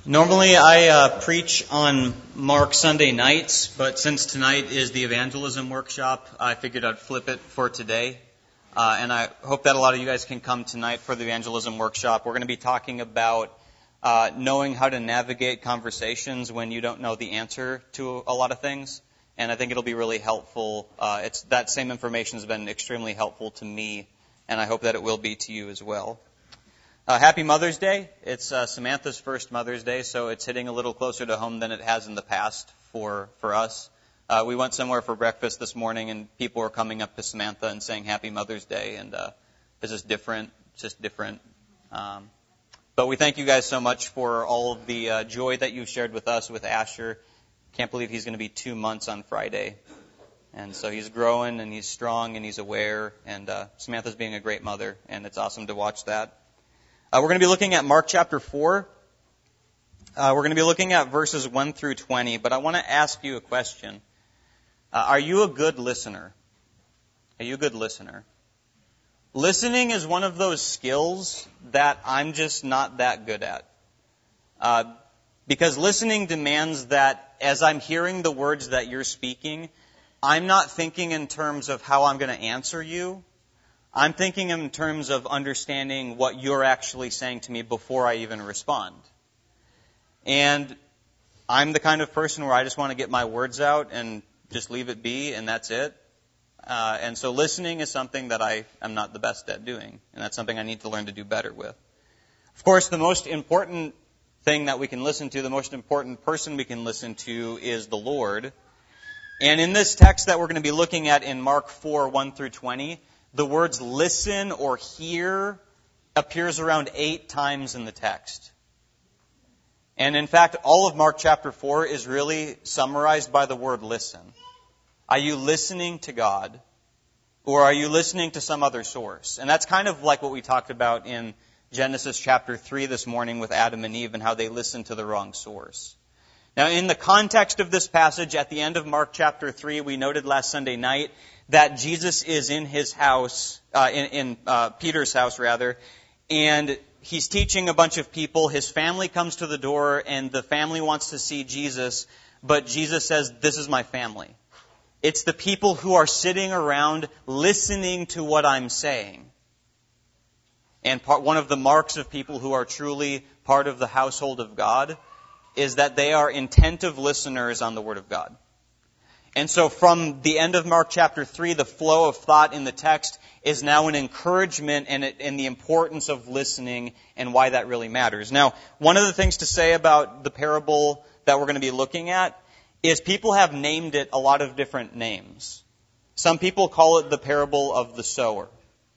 Normally I preach on Mark Sunday nights, but since tonight is the evangelism workshop, I figured I'd flip it for today. And I hope that a lot of you guys can come tonight for the evangelism workshop. We're going to be talking about knowing how to navigate conversations when you don't know the answer to a lot of things. And I think it'll be really helpful. That same information has been extremely helpful to me, and I hope that it will be to you as well. Happy Mother's Day. It's Samantha's first Mother's Day, so it's hitting a little closer to home than it has in the past for us. We went somewhere for breakfast this morning, and people were coming up to Samantha and saying Happy Mother's Day, and it's just different. It's just different. But we thank you guys so much for all of the joy that you've shared with us, with Asher. Can't believe he's going to be 2 months on Friday. And so he's growing, and he's strong, and he's aware, and Samantha's being a great mother, and it's awesome to watch that. We're going to be looking at Mark chapter 4. We're going to be looking at verses 1 through 20, but I want to ask you a question. Are you a good listener? Are you a good listener? Listening is one of those skills that I'm just not that good at. Because listening demands that as I'm hearing the words that you're speaking, I'm not thinking in terms of how I'm going to answer you. I'm thinking in terms of understanding what you're actually saying to me before I even respond. And I'm the kind of person where I just want to get my words out and just leave it be, and that's it. And so listening is something that I am not the best at doing, and that's something I need to learn to do better with. Of course, the most important thing that we can listen to, the most important person we can listen to is the Lord. And in this text that we're going to be looking at in Mark 4, 1 through 20, the words listen or hear appears around 8 times in the text. And in fact, all of Mark chapter 4 is really summarized by the word listen. Are you listening to God, or are you listening to some other source? And that's kind of like what we talked about in Genesis chapter 3 this morning with Adam and Eve and how they listened to the wrong source. Now, in the context of this passage, at the end of Mark chapter 3, we noted last Sunday night that Jesus is in his house, in Peter's house rather, and he's teaching a bunch of people. His family comes to the door, and the family wants to see Jesus, but Jesus says, "This is my family." It's the people who are sitting around listening to what I'm saying. And one of the marks of people who are truly part of the household of God is that they are attentive listeners on the Word of God. And so from the end of Mark chapter 3, the flow of thought in the text is now an encouragement and the importance of listening and why that really matters. Now, one of the things to say about the parable that we're going to be looking at is people have named it a lot of different names. Some people call it the parable of the sower.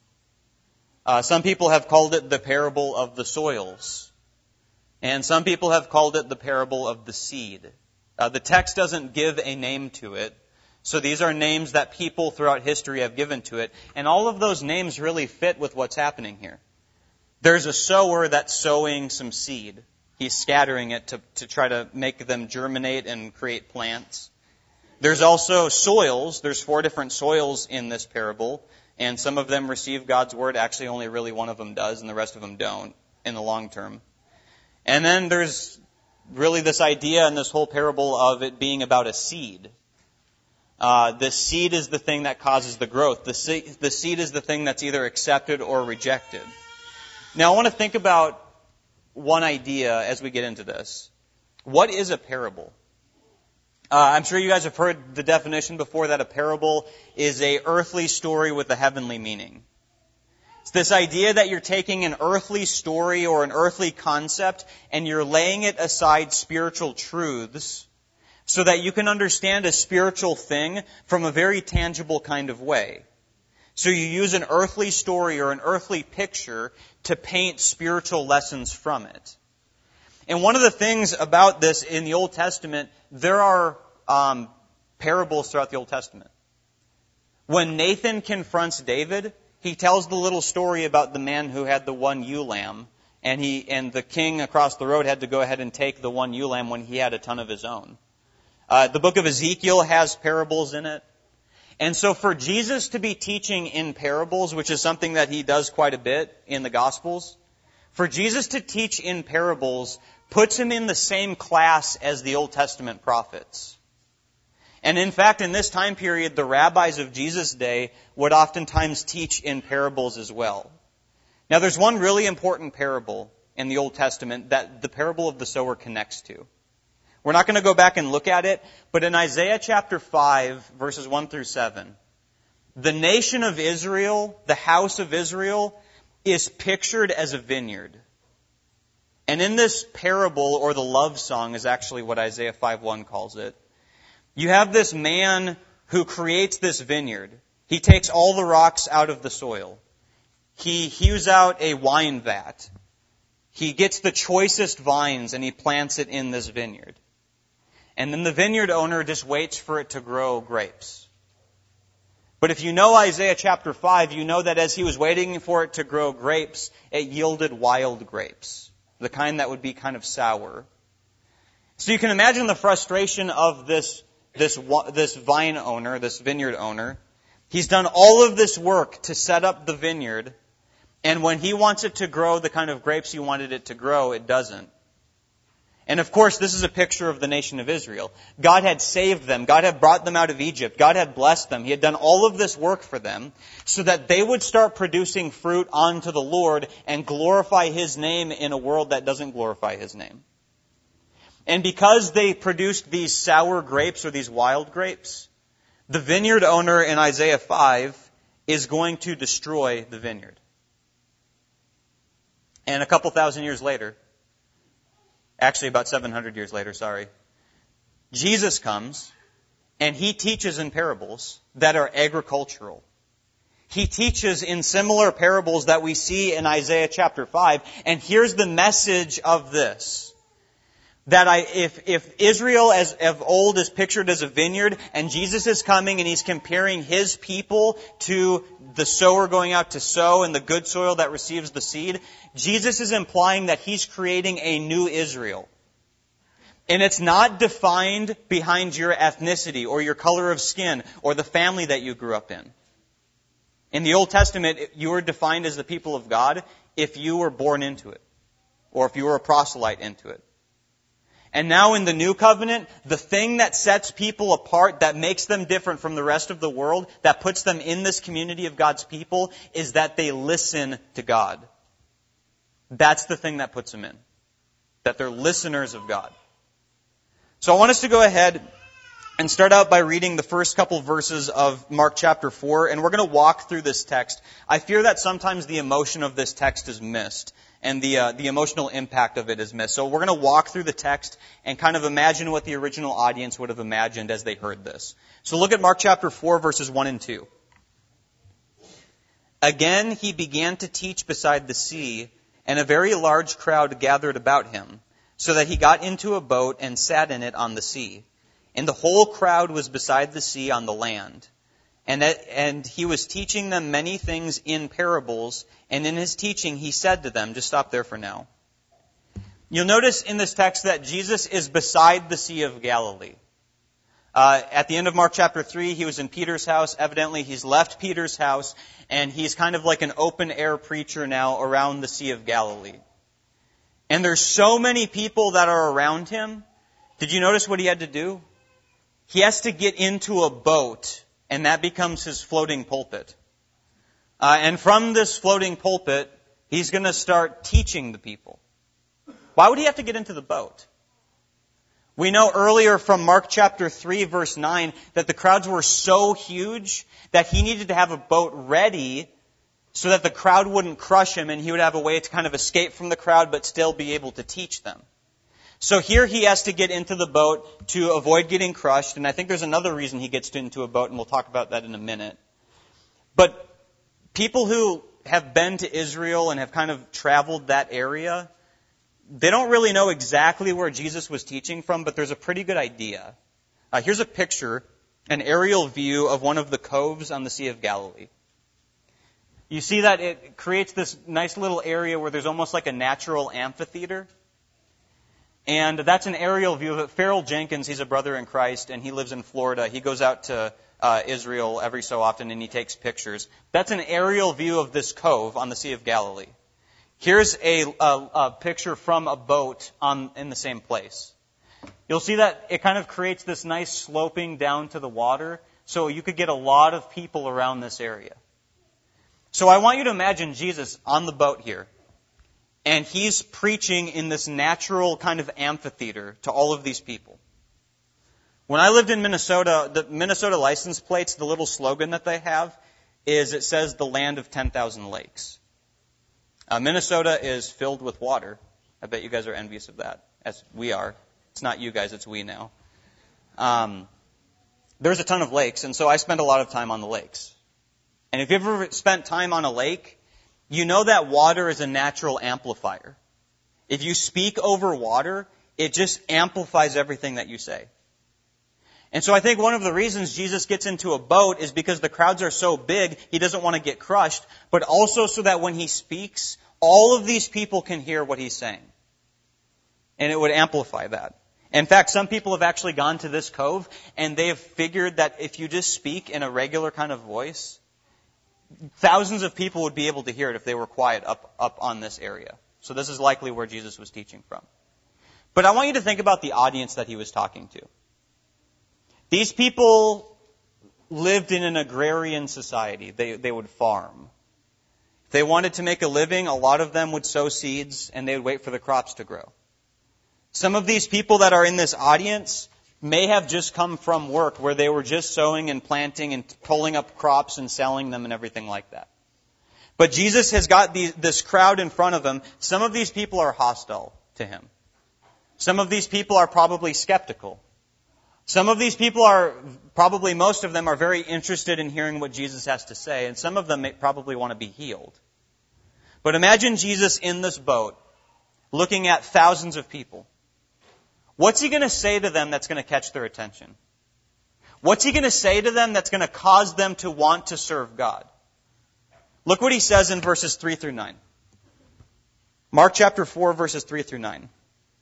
Some people have called it the parable of the soils. And some people have called it the parable of the seed. The text doesn't give a name to it, so these are names that people throughout history have given to it, and all of those names really fit with what's happening here. There's a sower that's sowing some seed. He's scattering it to try to make them germinate and create plants. There's also soils. There's 4 different soils in this parable, and some of them receive God's word. Actually, only really one of them does, and the rest of them don't in the long term. And then there's really this idea in this whole parable of it being about a seed. The seed is the thing that causes the growth. The seed is the thing that's either accepted or rejected. Now, I want to think about one idea as we get into this. What is a parable? I'm sure you guys have heard the definition before that a parable is a earthly story with a heavenly meaning. It's this idea that you're taking an earthly story or an earthly concept and you're laying it aside spiritual truths so that you can understand a spiritual thing from a very tangible kind of way. So you use an earthly story or an earthly picture to paint spiritual lessons from it. And one of the things about this in the Old Testament, there are parables throughout the Old Testament. When Nathan confronts David, he tells the little story about the man who had the one ewe lamb, and the king across the road had to go ahead and take the one ewe lamb when he had a ton of his own. The book of Ezekiel has parables in it. And so for Jesus to be teaching in parables, which is something that he does quite a bit in the Gospels, for Jesus to teach in parables puts him in the same class as the Old Testament prophets. And in fact, in this time period, the rabbis of Jesus' day would oftentimes teach in parables as well. Now, there's one really important parable in the Old Testament that the parable of the sower connects to. We're not going to go back and look at it, but in Isaiah chapter 5, verses 1 through 7, the nation of Israel, the house of Israel, is pictured as a vineyard. And in this parable, or the love song is actually what Isaiah 5:1 calls it, you have this man who creates this vineyard. He takes all the rocks out of the soil. He hews out a wine vat. He gets the choicest vines and he plants it in this vineyard. And then the vineyard owner just waits for it to grow grapes. But if you know Isaiah chapter 5, you know that as he was waiting for it to grow grapes, it yielded wild grapes, the kind that would be kind of sour. So you can imagine the frustration of this vine owner, this vineyard owner. He's done all of this work to set up the vineyard, and when he wants it to grow the kind of grapes he wanted it to grow, it doesn't. And of course, this is a picture of the nation of Israel. God had saved them. God had brought them out of Egypt. God had blessed them. He had done all of this work for them so that they would start producing fruit unto the Lord and glorify His name in a world that doesn't glorify His name. And because they produced these sour grapes or these wild grapes, the vineyard owner in Isaiah 5 is going to destroy the vineyard. And a couple thousand years later, actually about 700 years later, Jesus comes and He teaches in parables that are agricultural. He teaches in similar parables that we see in Isaiah chapter 5. And here's the message of this. That if Israel as of old is pictured as a vineyard, and Jesus is coming and He's comparing His people to the sower going out to sow and the good soil that receives the seed, Jesus is implying that He's creating a new Israel. And it's not defined behind your ethnicity or your color of skin or the family that you grew up in. In the Old Testament, you were defined as the people of God if you were born into it, or if you were a proselyte into it. And now in the New Covenant, the thing that sets people apart, that makes them different from the rest of the world, that puts them in this community of God's people, is that they listen to God. That's the thing that puts them in. That they're listeners of God. So I want us to go ahead and start out by reading the first couple verses of Mark chapter 4, and we're going to walk through this text. I fear that sometimes the emotion of this text is missed. And the emotional impact of it is missed. So we're going to walk through the text and kind of imagine what the original audience would have imagined as they heard this. So look at Mark chapter 4, verses 1 and 2. Again, He began to teach beside the sea, and a very large crowd gathered about Him, so that He got into a boat and sat in it on the sea. And the whole crowd was beside the sea on the land. And He was teaching them many things in parables, and in His teaching He said to them, just stop there for now. You'll notice in this text that Jesus is beside the Sea of Galilee. At the end of Mark chapter 3, He was in Peter's house. Evidently, He's left Peter's house, and He's kind of like an open-air preacher now around the Sea of Galilee. And there's so many people that are around Him. Did you notice what He had to do? He has to get into a boat, and that becomes His floating pulpit. And from this floating pulpit, He's going to start teaching the people. Why would He have to get into the boat? We know earlier from Mark chapter 3, verse 9, that the crowds were so huge that He needed to have a boat ready so that the crowd wouldn't crush Him and He would have a way to kind of escape from the crowd but still be able to teach them. So here He has to get into the boat to avoid getting crushed, and I think there's another reason He gets into a boat, and we'll talk about that in a minute. But people who have been to Israel and have kind of traveled that area, they don't really know exactly where Jesus was teaching from, but there's a pretty good idea. Here's a picture, an aerial view of one of the coves on the Sea of Galilee. You see that it creates this nice little area where there's almost like a natural amphitheater. And that's an aerial view of it. Farrell Jenkins, he's a brother in Christ, and he lives in Florida. He goes out to Israel every so often, and he takes pictures. That's an aerial view of this cove on the Sea of Galilee. Here's a picture from a boat in the same place. You'll see that it kind of creates this nice sloping down to the water, so you could get a lot of people around this area. So I want you to imagine Jesus on the boat here, and he's preaching in this natural kind of amphitheater to all of these people. When I lived in Minnesota, the Minnesota license plates, the little slogan that they have is, it says, the land of 10,000 lakes. Minnesota is filled with water. I bet you guys are envious of that, as we are. It's not you guys, it's we now. There's a ton of lakes, and so I spend a lot of time on the lakes. And if you've ever spent time on a lake, you know that water is a natural amplifier. If you speak over water, it just amplifies everything that you say. And so I think one of the reasons Jesus gets into a boat is because the crowds are so big, he doesn't want to get crushed, but also so that when he speaks, all of these people can hear what he's saying. And it would amplify that. In fact, some people have actually gone to this cove, and they have figured that if you just speak in a regular kind of voice, thousands of people would be able to hear it if they were quiet up on this area. So this is likely where Jesus was teaching from. But I want you to think about the audience that he was talking to. These people lived in an agrarian society. They would farm. If they wanted to make a living, a lot of them would sow seeds, and they would wait for the crops to grow. Some of these people that are in this audience may have just come from work where they were just sowing and planting and pulling up crops and selling them and everything like that. But Jesus has got this crowd in front of him. Some of these people are hostile to him. Some of these people are probably skeptical. Some of these people probably most of them are very interested in hearing what Jesus has to say, and some of them may probably want to be healed. But imagine Jesus in this boat, looking at thousands of people. What's he going to say to them that's going to catch their attention? What's he going to say to them that's going to cause them to want to serve God? Look what he says in verses 3 through 9. Mark chapter 4, verses 3 through 9.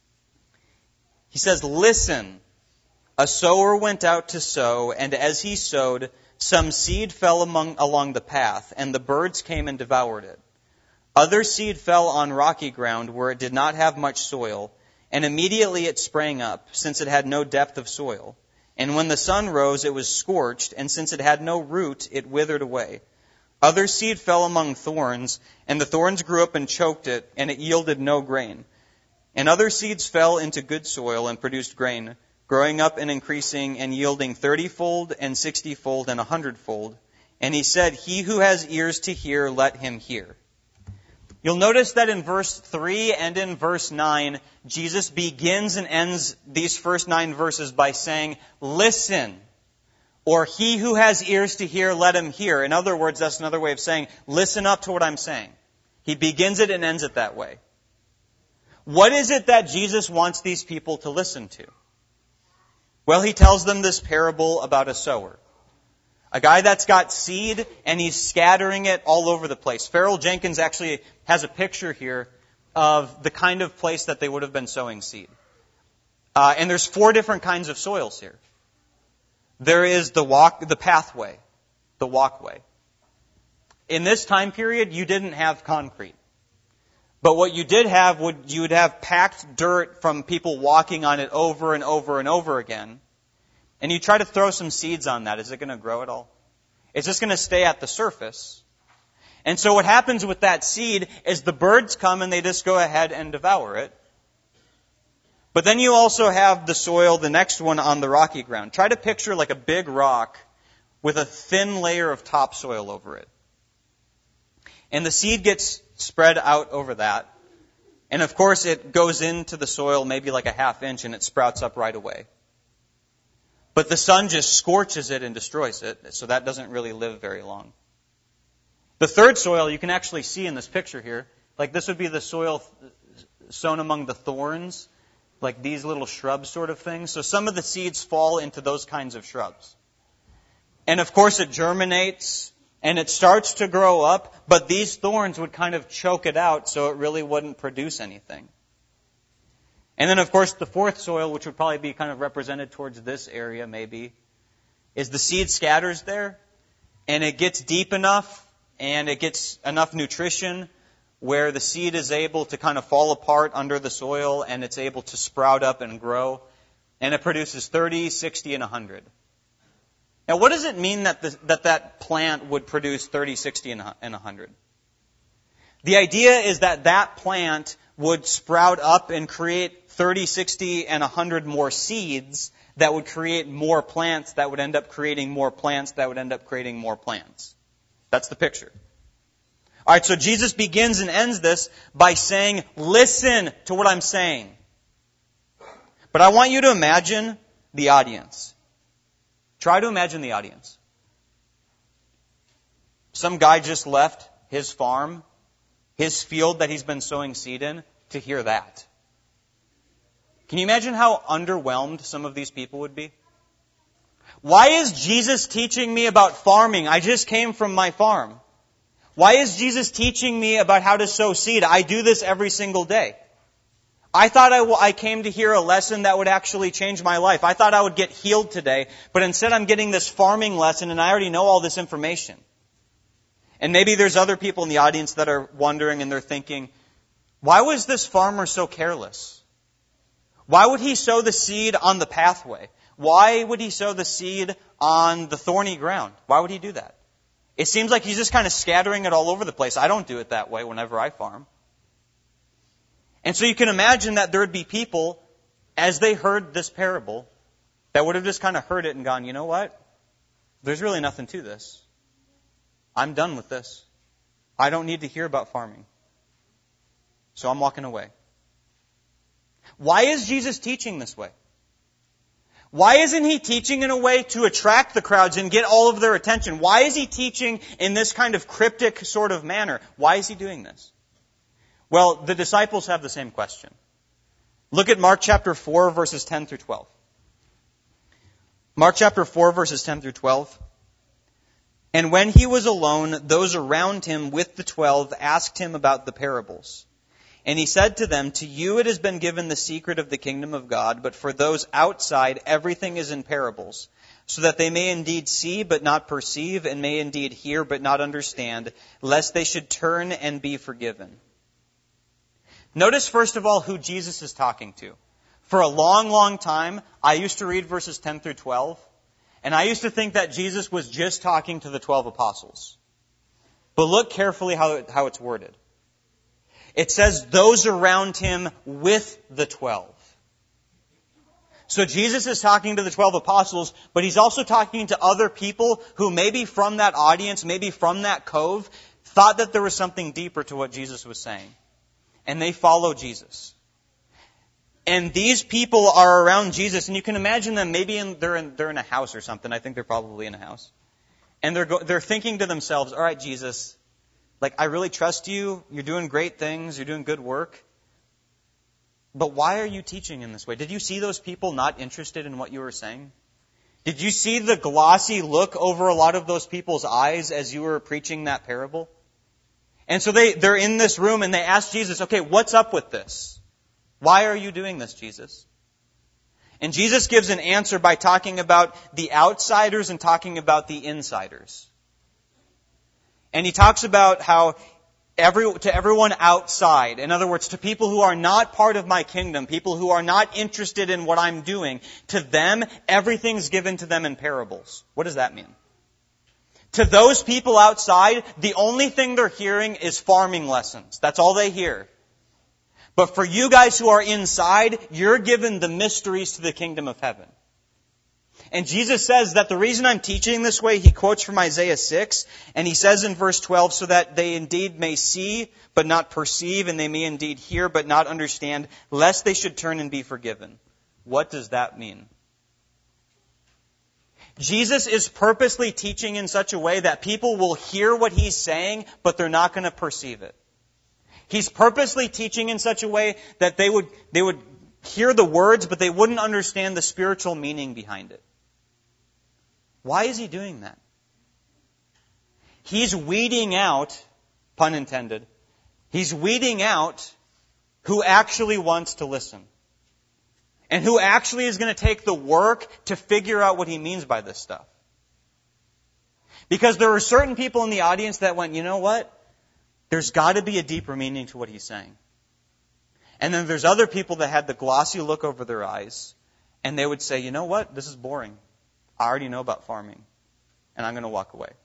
He says, "Listen, a sower went out to sow, and as he sowed, some seed fell along the path, and the birds came and devoured it. Other seed fell on rocky ground where it did not have much soil, and immediately it sprang up, since it had no depth of soil. And when the sun rose, it was scorched, and since it had no root, it withered away. Other seed fell among thorns, and the thorns grew up and choked it, and it yielded no grain. And other seeds fell into good soil and produced grain, growing up and increasing and yielding 30-fold and 60-fold and 100-fold. And he said, 'He who has ears to hear, let him hear.'" You'll notice that in verse 3 and in verse 9, Jesus begins and ends these first 9 verses by saying, "Listen," or "He who has ears to hear, let him hear." In other words, that's another way of saying, listen up to what I'm saying. He begins it and ends it that way. What is it that Jesus wants these people to listen to? Well, he tells them this parable about a sower. A guy that's got seed, and he's scattering it all over the place. Farrell Jenkins actually has a picture here of the kind of place that they would have been sowing seed. And there's 4 different kinds of soils here. There is the pathway, the walkway. In this time period, you didn't have concrete. But what you did have, you would have packed dirt from people walking on it over and over and over again. And you try to throw some seeds on that. Is it going to grow at all? It's just going to stay at the surface. And so what happens with that seed is the birds come and they just go ahead and devour it. But then you also have the soil, the next one, on the rocky ground. Try to picture like a big rock with a thin layer of topsoil over it. And the seed gets spread out over that. And of course it goes into the soil maybe like a ½ inch and it sprouts up right away. But the sun just scorches it and destroys it, so that doesn't really live very long. The third soil you can actually see in this picture here. Like this would be the soil sown among the thorns, like these little shrubs sort of things. So some of the seeds fall into those kinds of shrubs. And of course it germinates and it starts to grow up, but these thorns would kind of choke it out so it really wouldn't produce anything. And then, of course, the fourth soil, which would probably be kind of represented towards this area maybe, is the seed scatters there, and it gets deep enough, and it gets enough nutrition where the seed is able to kind of fall apart under the soil and it's able to sprout up and grow. And it produces 30, 60, and 100. Now, what does it mean that plant would produce 30, 60, and 100? The idea is that plant would sprout up and create 30, 60, and 100 more seeds that would create more plants that would end up creating more plants that would end up creating more plants. That's the picture. All right, so Jesus begins and ends this by saying, listen to what I'm saying. But I want you to imagine the audience. Try to imagine the audience. Some guy just left his farm, his field that he's been sowing seed in, to hear that. Can you imagine how underwhelmed some of these people would be? Why is Jesus teaching me about farming? I just came from my farm. Why is Jesus teaching me about how to sow seed? I do this every single day. I thought I came to hear a lesson that would actually change my life. I thought I would get healed today, but instead I'm getting this farming lesson and I already know all this information. And maybe there's other people in the audience that are wondering and they're thinking, why was this farmer so careless? Why would he sow the seed on the pathway? Why would he sow the seed on the thorny ground? Why would he do that? It seems like he's just kind of scattering it all over the place. I don't do it that way whenever I farm. And so you can imagine that there would be people, as they heard this parable, that would have just kind of heard it and gone, you know what? There's really nothing to this. I'm done with this. I don't need to hear about farming. So I'm walking away. Why is Jesus teaching this way? Why isn't he teaching in a way to attract the crowds and get all of their attention? Why is he teaching in this kind of cryptic sort of manner? Why is he doing this? Well, the disciples have the same question. Look at Mark chapter 4, verses 10 through 12. Mark chapter 4, verses 10 through 12. And when he was alone, those around him with the 12 asked him about the parables. And he said to them, to you it has been given the secret of the kingdom of God, but for those outside everything is in parables, so that they may indeed see but not perceive, and may indeed hear but not understand, lest they should turn and be forgiven. Notice first of all who Jesus is talking to. For a long, long time, I used to read verses 10 through 12, and I used to think that Jesus was just talking to the 12 apostles. But look carefully how it's worded. It says, those around him with the 12. So Jesus is talking to the 12 apostles, but he's also talking to other people who maybe from that audience, maybe from that cove, thought that there was something deeper to what Jesus was saying. And they follow Jesus. And these people are around Jesus, and you can imagine them, maybe they're in a house or something. I think they're probably in a house. And they're thinking to themselves, all right, Jesus, I really trust you. You're doing great things. You're doing good work. But why are you teaching in this way? Did you see those people not interested in what you were saying? Did you see the glossy look over a lot of those people's eyes as you were preaching that parable? And so they're in this room and they ask Jesus, okay, what's up with this? Why are you doing this, Jesus? And Jesus gives an answer by talking about the outsiders and talking about the insiders. And he talks about how to everyone outside, in other words, to people who are not part of my kingdom, people who are not interested in what I'm doing, to them, everything's given to them in parables. What does that mean? To those people outside, the only thing they're hearing is farming lessons. That's all they hear. But for you guys who are inside, you're given the mysteries to the kingdom of heaven. And Jesus says that the reason I'm teaching this way, he quotes from Isaiah 6, and he says in verse 12, so that they indeed may see, but not perceive, and they may indeed hear, but not understand, lest they should turn and be forgiven. What does that mean? Jesus is purposely teaching in such a way that people will hear what he's saying, but they're not going to perceive it. He's purposely teaching in such a way that they would hear the words, but they wouldn't understand the spiritual meaning behind it. Why is he doing that? He's weeding out, pun intended, he's weeding out who actually wants to listen. And who actually is going to take the work to figure out what he means by this stuff. Because there were certain people in the audience that went, you know what? There's got to be a deeper meaning to what he's saying. And then there's other people that had the glossy look over their eyes, and they would say, you know what, this is boring. I already know about farming, and I'm going to walk away.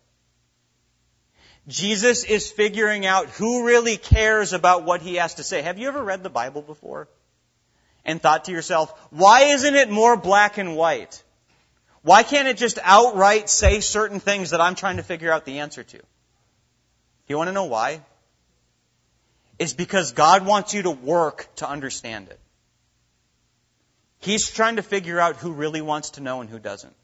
Jesus is figuring out who really cares about what he has to say. Have you ever read the Bible before and thought to yourself, why isn't it more black and white? Why can't it just outright say certain things that I'm trying to figure out the answer to? You want to know why? It's because God wants you to work to understand it. He's trying to figure out who really wants to know and who doesn't.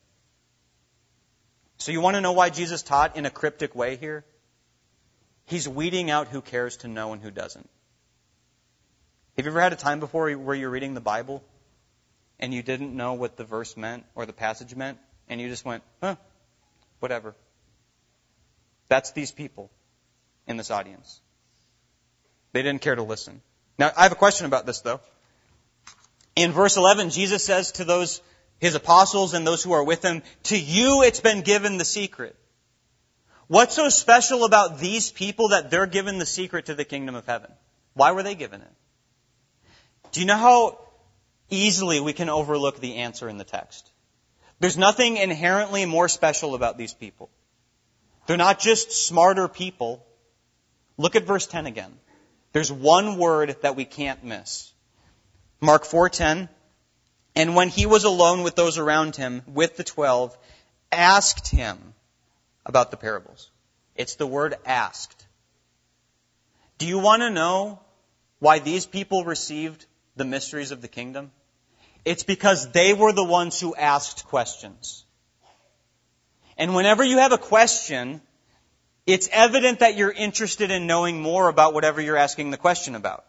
So you want to know why Jesus taught in a cryptic way here? He's weeding out who cares to know and who doesn't. Have you ever had a time before where you're reading the Bible and you didn't know what the verse meant or the passage meant, and you just went, whatever. That's these people in this audience. They didn't care to listen. Now, I have a question about this, though. In verse 11, Jesus says to those, his apostles and those who are with him, to you it's been given the secret. What's so special about these people that they're given the secret to the kingdom of heaven? Why were they given it? Do you know how easily we can overlook the answer in the text? There's nothing inherently more special about these people. They're not just smarter people. Look at verse 10 again. There's one word that we can't miss. Mark 4:10, and when he was alone with those around him, with the 12, asked him about the parables. It's the word asked. Do you want to know why these people received the mysteries of the kingdom? It's because they were the ones who asked questions. And whenever you have a question, it's evident that you're interested in knowing more about whatever you're asking the question about.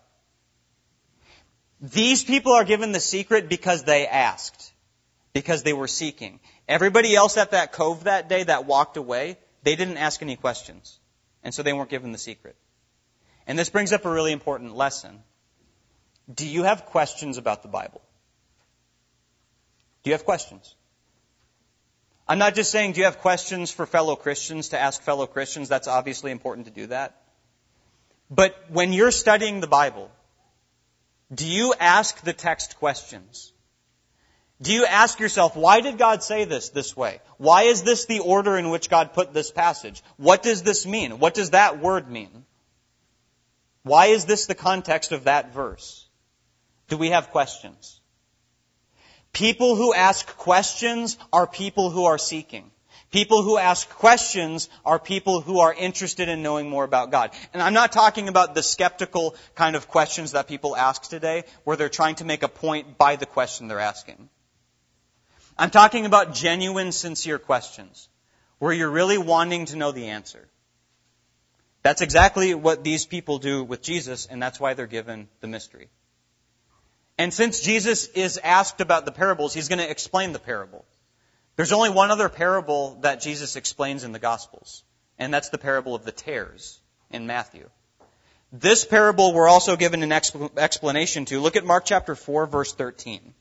These people are given the secret because they asked, because they were seeking. Everybody else at that cove that day that walked away, they didn't ask any questions. And so they weren't given the secret. And this brings up a really important lesson. Do you have questions about the Bible? Do you have questions? I'm not just saying, do you have questions for fellow Christians to ask fellow Christians? That's obviously important to do that. But when you're studying the Bible, do you ask the text questions? Do you ask yourself, why did God say this way? Why is this the order in which God put this passage? What does this mean? What does that word mean? Why is this the context of that verse? Do we have questions? People who ask questions are people who are seeking. People who ask questions are people who are interested in knowing more about God. And I'm not talking about the skeptical kind of questions that people ask today, where they're trying to make a point by the question they're asking. I'm talking about genuine, sincere questions, where you're really wanting to know the answer. That's exactly what these people do with Jesus, and that's why they're given the mystery. And since Jesus is asked about the parables, he's going to explain the parable. There's only one other parable that Jesus explains in the Gospels, and that's the parable of the tares in Matthew. This parable we're also given an explanation to. Look at Mark chapter 4, verse 13.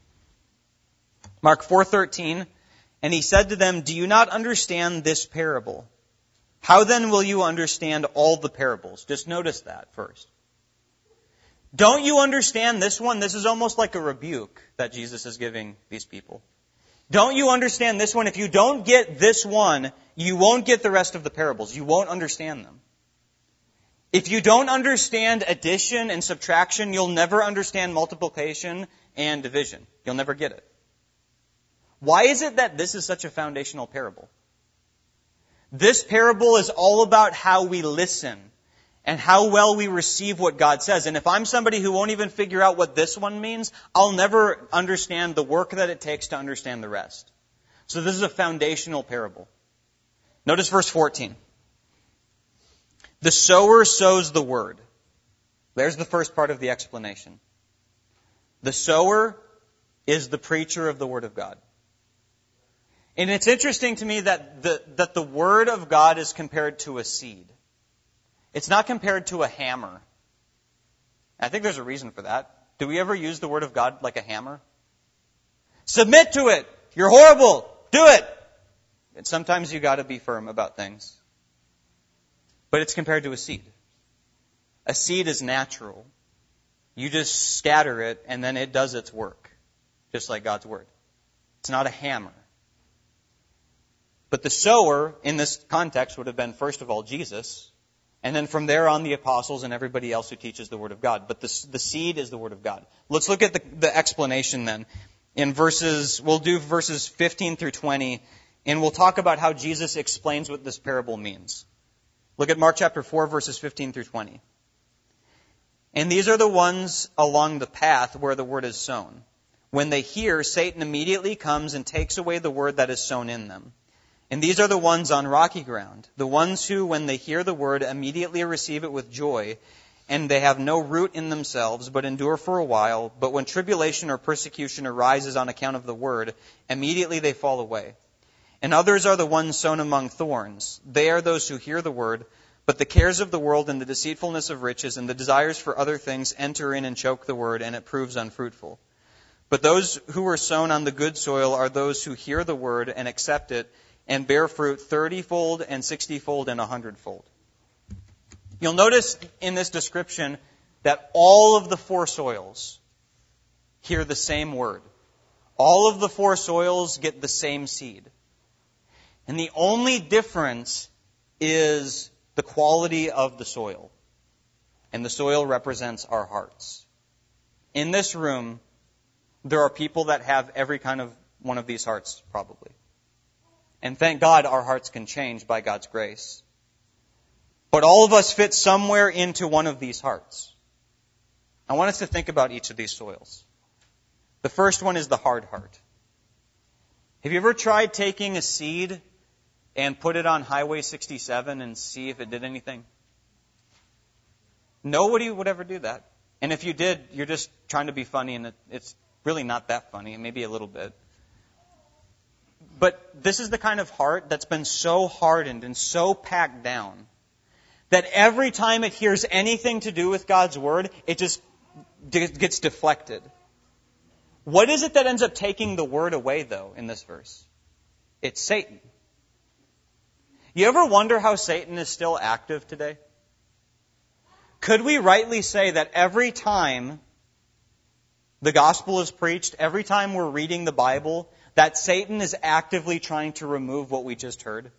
Mark 4:13, and he said to them, do you not understand this parable? How then will you understand all the parables? Just notice that first. Don't you understand this one? This is almost like a rebuke that Jesus is giving these people. Don't you understand this one? If you don't get this one, you won't get the rest of the parables. You won't understand them. If you don't understand addition and subtraction, you'll never understand multiplication and division. You'll never get it. Why is it that this is such a foundational parable? This parable is all about how we listen and how well we receive what God says. And if I'm somebody who won't even figure out what this one means, I'll never understand the work that it takes to understand the rest. So this is a foundational parable. Notice verse 14. The sower sows the word. There's the first part of the explanation. The sower is the preacher of the word of God. And it's interesting to me that the word of God is compared to a seed. It's not compared to a hammer. I think there's a reason for that. Do we ever use the word of God like a hammer? Submit to it. You're horrible. Do it. And sometimes you got to be firm about things. But it's compared to a seed. A seed is natural. You just scatter it, and then it does its work, just like God's Word. It's not a hammer. But the sower, in this context, would have been, first of all, Jesus, and then from there on, the apostles and everybody else who teaches the Word of God. But the seed is the Word of God. Let's look at the explanation then. We'll do verses 15 through 20, and we'll talk about how Jesus explains what this parable means. Look at Mark chapter 4, verses 15 through 20. And these are the ones along the path where the word is sown. When they hear, Satan immediately comes and takes away the word that is sown in them. And these are the ones on rocky ground, the ones who, when they hear the word, immediately receive it with joy, and they have no root in themselves, but endure for a while. But when tribulation or persecution arises on account of the word, immediately they fall away. And others are the ones sown among thorns. They are those who hear the word, but the cares of the world and the deceitfulness of riches and the desires for other things enter in and choke the word, and it proves unfruitful. But those who are sown on the good soil are those who hear the word and accept it, and bear fruit 30-fold and 60-fold and 100-fold. You'll notice in this description that all of the four soils hear the same word. All of the four soils get the same seed. And the only difference is the quality of the soil. And the soil represents our hearts. In this room, there are people that have every kind of one of these hearts, probably. And thank God our hearts can change by God's grace. But all of us fit somewhere into one of these hearts. I want us to think about each of these soils. The first one is the hard heart. Have you ever tried taking a seed and put it on Highway 67 and see if it did anything? Nobody would ever do that. And if you did, you're just trying to be funny, and it's really not that funny, maybe a little bit. But this is the kind of heart that's been so hardened and so packed down that every time it hears anything to do with God's Word, it just gets deflected. What is it that ends up taking the Word away, though, in this verse? It's Satan. You ever wonder how Satan is still active today? Could we rightly say that every time the gospel is preached, every time we're reading the Bible, that Satan is actively trying to remove what we just heard?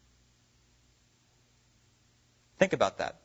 Think about that.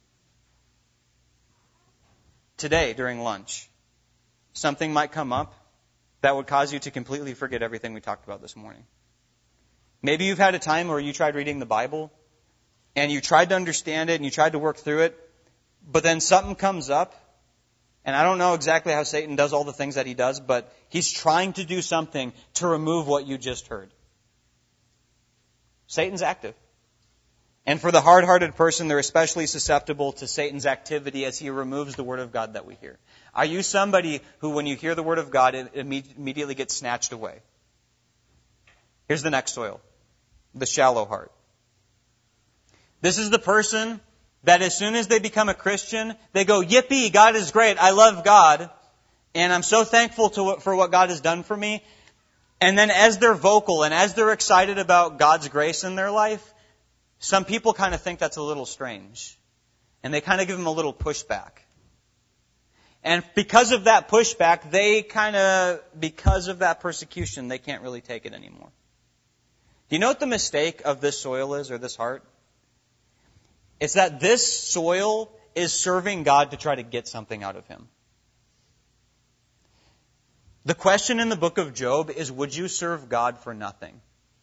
Today, during lunch, something might come up that would cause you to completely forget everything we talked about this morning. Maybe you've had a time where you tried reading the Bible, and you tried to understand it, and you tried to work through it, but then something comes up, and I don't know exactly how Satan does all the things that he does, but he's trying to do something to remove what you just heard. Satan's active. And for the hard-hearted person, they're especially susceptible to Satan's activity as he removes the Word of God that we hear. Are you somebody who, when you hear the Word of God, it immediately gets snatched away? Here's the next soil, the shallow heart. This is the person that as soon as they become a Christian, they go, yippee, God is great, I love God, and I'm so thankful for what God has done for me. And then as they're vocal and as they're excited about God's grace in their life, some people kind of think that's a little strange. And they kind of give them a little pushback. And because of that pushback, because of that persecution, they can't really take it anymore. Do you know what the mistake of this soil is, or this heart? It's that this soil is serving God to try to get something out of Him. The question in the book of Job is, would you serve God for nothing?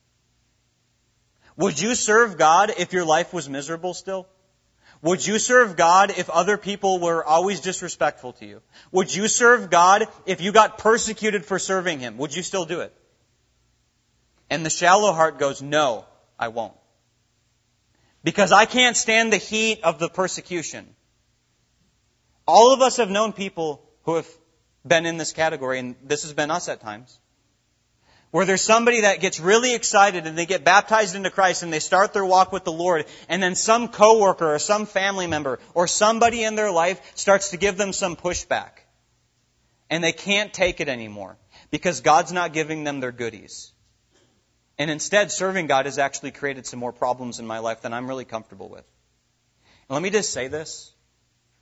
Would you serve God if your life was miserable still? Would you serve God if other people were always disrespectful to you? Would you serve God if you got persecuted for serving Him? Would you still do it? And the shallow heart goes, no, I won't. Because I can't stand the heat of the persecution. All of us have known people who have been in this category, and this has been us at times, where there's somebody that gets really excited and they get baptized into Christ and they start their walk with the Lord, and then some coworker or some family member or somebody in their life starts to give them some pushback. And they can't take it anymore because God's not giving them their goodies. And instead, serving God has actually created some more problems in my life than I'm really comfortable with. And let me just say this.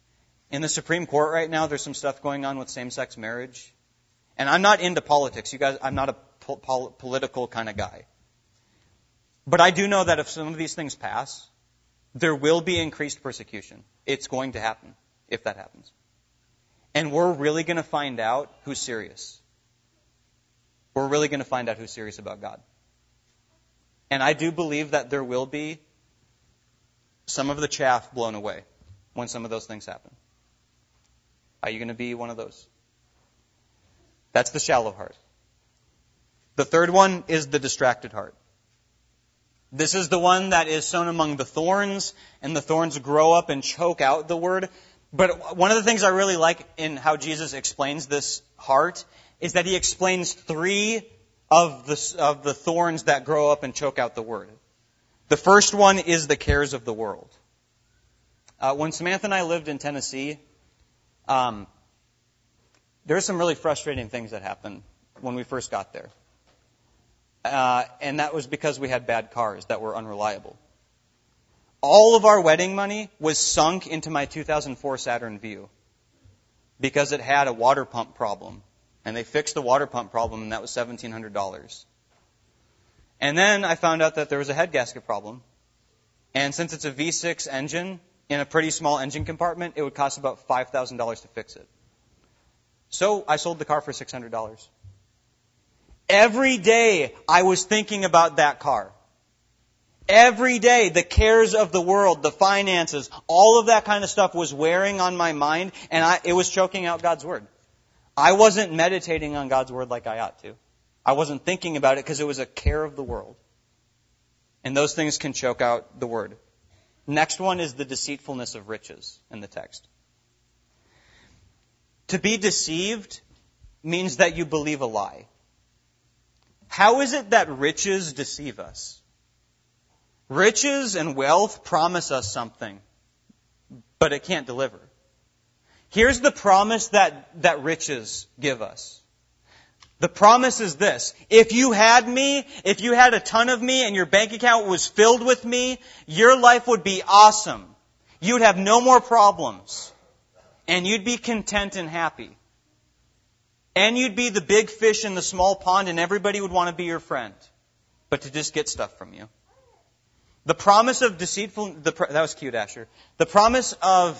In the Supreme Court right now, there's some stuff going on with same-sex marriage. And I'm not into politics. You guys, I'm not a political kind of guy. But I do know that if some of these things pass, there will be increased persecution. It's going to happen, if that happens. And we're really going to find out who's serious. We're really going to find out who's serious about God. And I do believe that there will be some of the chaff blown away when some of those things happen. Are you going to be one of those? That's the shallow heart. The third one is the distracted heart. This is the one that is sown among the thorns, and the thorns grow up and choke out the word. But one of the things I really like in how Jesus explains this heart is that he explains 3 of the thorns that grow up and choke out the word. The first one is the cares of the world. When Samantha and I lived in Tennessee, there were some really frustrating things that happened when we first got there. And that was because we had bad cars that were unreliable. All of our wedding money was sunk into my 2004 Saturn Vue because it had a water pump problem. And they fixed the water pump problem, and that was $1,700. And then I found out that there was a head gasket problem. And since it's a V6 engine in a pretty small engine compartment, it would cost about $5,000 to fix it. So I sold the car for $600. Every day I was thinking about that car. Every day the cares of the world, the finances, all of that kind of stuff was wearing on my mind, and it was choking out God's Word. I wasn't meditating on God's Word like I ought to. I wasn't thinking about it because it was a care of the world. And those things can choke out the Word. Next one is the deceitfulness of riches in the text. To be deceived means that you believe a lie. How is it that riches deceive us? Riches and wealth promise us something, but it can't deliver. Here's the promise that riches give us. The promise is this: if you had me, if you had a ton of me and your bank account was filled with me, your life would be awesome. You'd have no more problems. And you'd be content and happy. And you'd be the big fish in the small pond, and everybody would want to be your friend. But to just get stuff from you. The promise of that was cute, Asher. The promise of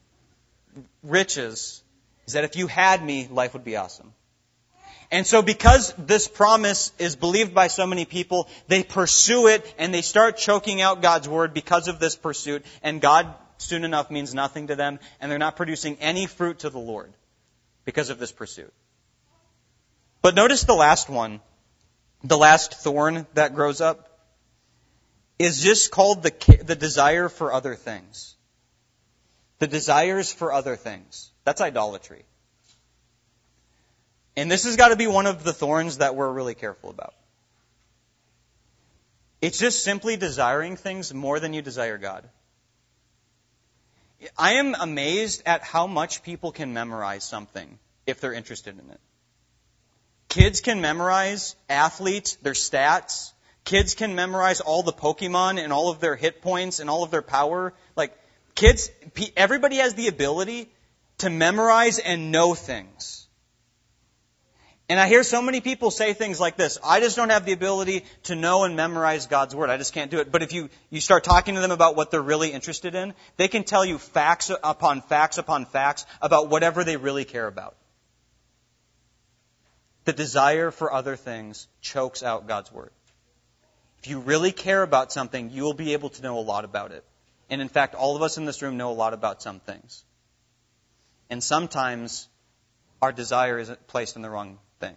riches is that if you had me, life would be awesome. And so because this promise is believed by so many people, they pursue it and they start choking out God's Word because of this pursuit. And God soon enough means nothing to them, and they're not producing any fruit to the Lord because of this pursuit. But notice the last one, the last thorn that grows up, is just called the desire for other things. The desires for other things. That's idolatry. And this has got to be one of the thorns that we're really careful about. It's just simply desiring things more than you desire God. I am amazed at how much people can memorize something if they're interested in it. Kids can memorize athletes, their stats. Kids can memorize all the Pokemon and all of their hit points and all of their power. Like, kids, everybody has the ability to memorize and know things. And I hear so many people say things like this: I just don't have the ability to know and memorize God's Word. I just can't do it. But if you start talking to them about what they're really interested in, they can tell you facts upon facts upon facts about whatever they really care about. The desire for other things chokes out God's Word. If you really care about something, you will be able to know a lot about it. And in fact, all of us in this room know a lot about some things. And sometimes our desire is placed in the wrong thing.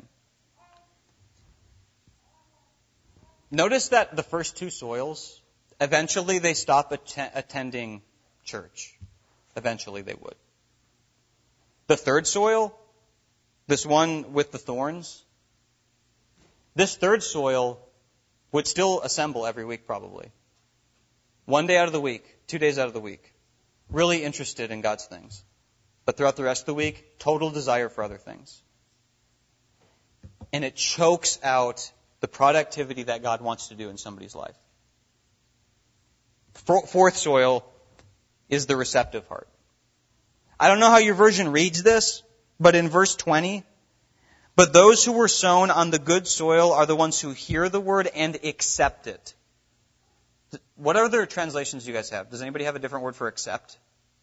Notice that the first 2 soils, eventually they stop attending church. Eventually they would. The third soil, this one with the thorns, this third soil would still assemble every week probably. 1 day out of the week, 2 days out of the week. Really interested in God's things. But throughout the rest of the week, total desire for other things. And it chokes out the productivity that God wants to do in somebody's life. Fourth soil is the receptive heart. I don't know how your version reads this, but in verse 20, but those who were sown on the good soil are the ones who hear the word and accept it. What other translations do you guys have? Does anybody have a different word for accept?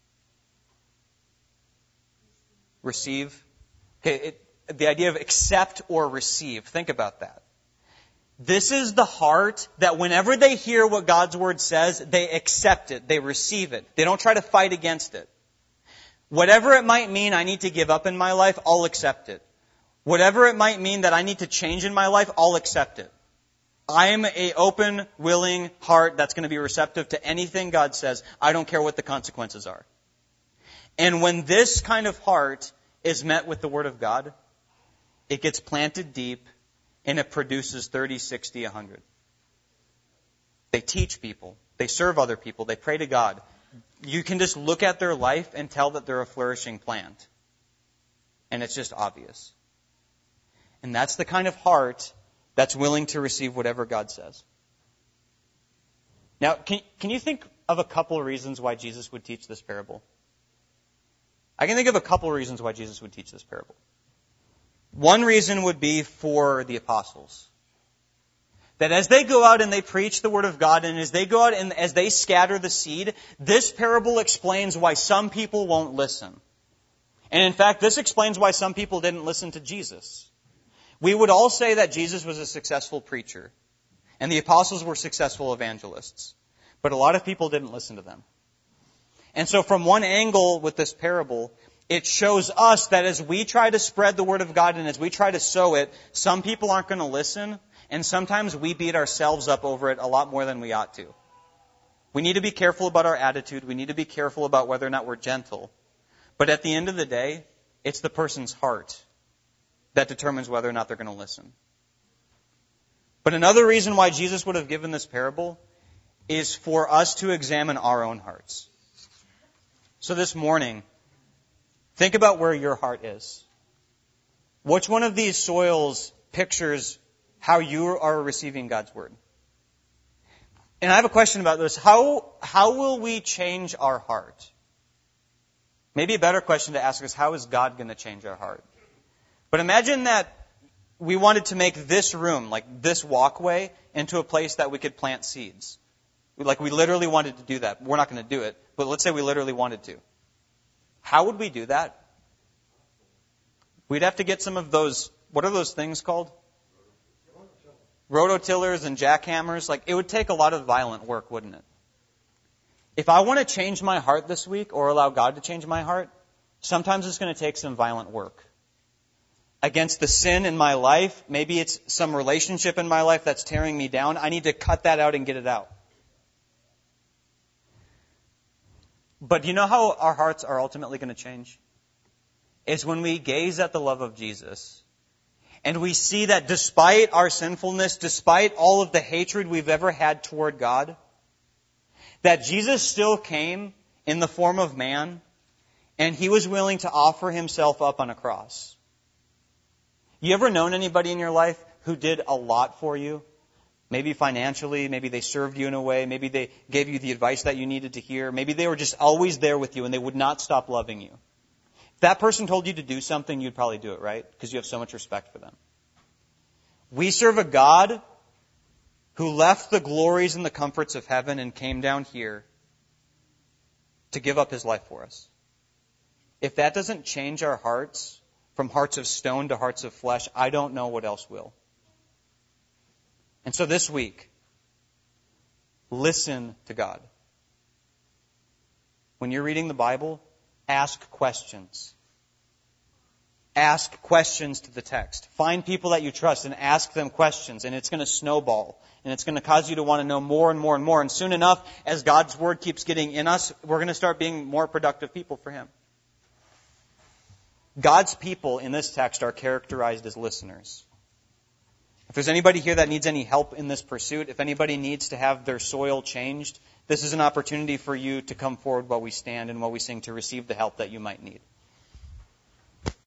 Receive? Okay, the idea of accept or receive. Think about that. This is the heart that whenever they hear what God's word says, they accept it. They receive it. They don't try to fight against it. Whatever it might mean I need to give up in my life, I'll accept it. Whatever it might mean that I need to change in my life, I'll accept it. I'm an open, willing heart that's going to be receptive to anything God says. I don't care what the consequences are. And when this kind of heart is met with the Word of God, it gets planted deep and it produces 30, 60, 100. They teach people. They serve other people. They pray to God. You can just look at their life and tell that they're a flourishing plant. And it's just obvious. And that's the kind of heart that's willing to receive whatever God says. Now, can you think of a couple of reasons why Jesus would teach this parable? I can think of a couple of reasons why Jesus would teach this parable. One reason would be for the apostles. That as they go out and they preach the Word of God, and as they go out and as they scatter the seed, this parable explains why some people won't listen. And in fact, this explains why some people didn't listen to Jesus. We would all say that Jesus was a successful preacher, and the apostles were successful evangelists. But a lot of people didn't listen to them. And so from one angle with this parable, it shows us that as we try to spread the Word of God and as we try to sow it, some people aren't going to listen, and sometimes we beat ourselves up over it a lot more than we ought to. We need to be careful about our attitude. We need to be careful about whether or not we're gentle. But at the end of the day, it's the person's heart that determines whether or not they're going to listen. But another reason why Jesus would have given this parable is for us to examine our own hearts. So this morning, think about where your heart is. Which one of these soils pictures how you are receiving God's Word? And I have a question about this. How will we change our heart? Maybe a better question to ask is, how is God going to change our heart? But imagine that we wanted to make this room, like this walkway, into a place that we could plant seeds. Like we literally wanted to do that. We're not going to do it, but let's say we literally wanted to. How would we do that? We'd have to get some of those, what are those things called? Rototillers and jackhammers. Like it would take a lot of violent work, wouldn't it? If I want to change my heart this week or allow God to change my heart, sometimes it's going to take some violent work. Against the sin in my life, maybe it's some relationship in my life that's tearing me down. I need to cut that out and get it out. But you know how our hearts are ultimately going to change? It's when we gaze at the love of Jesus and we see that despite our sinfulness, despite all of the hatred we've ever had toward God, that Jesus still came in the form of man and He was willing to offer Himself up on a cross. You ever known anybody in your life who did a lot for you? Maybe financially, maybe they served you in a way, maybe they gave you the advice that you needed to hear, maybe they were just always there with you and they would not stop loving you. If that person told you to do something, you'd probably do it, right? Because you have so much respect for them. We serve a God who left the glories and the comforts of heaven and came down here to give up His life for us. If that doesn't change our hearts, from hearts of stone to hearts of flesh, I don't know what else will. And so this week, listen to God. When you're reading the Bible, ask questions. Ask questions to the text. Find people that you trust and ask them questions, and it's going to snowball. And it's going to cause you to want to know more and more and more. And soon enough, as God's Word keeps getting in us, we're going to start being more productive people for Him. God's people in this text are characterized as listeners. If there's anybody here that needs any help in this pursuit, if anybody needs to have their soil changed, this is an opportunity for you to come forward while we stand and while we sing to receive the help that you might need.